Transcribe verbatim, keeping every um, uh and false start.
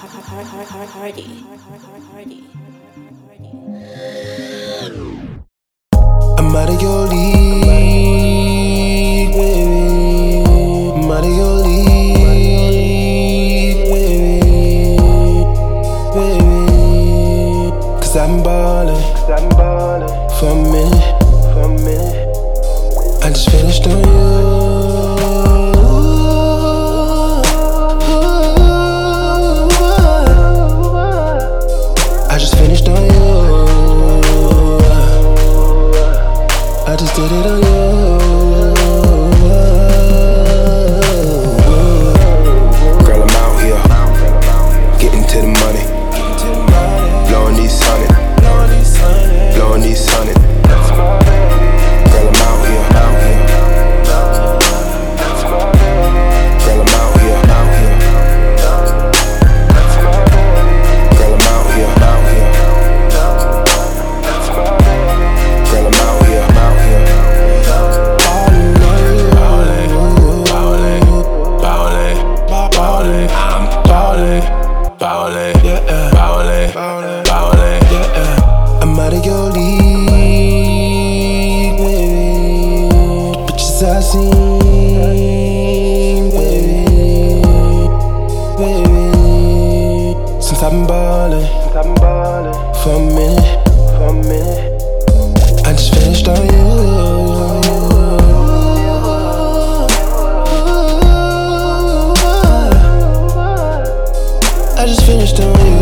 I'm out of your league, baby. I'm out of your league, baby. Baby. Cause I'm ballin', for a minute, for a minute. I just finished on you. I just finished on you. I just did it on you. Girl, I'm out here, getting to the money, blowing these hundred, blowing these hundred. Girl, I'm out here, girl, I'm out here, girl, I'm out here, girl, I'm out here. Ballin', yeah, ballin', ballin', yeah. I'm out of your league, baby. The pictures I seen, baby, baby. Since I've been ballin', for a minute, for a minute. I just finished on you. I just finished on you.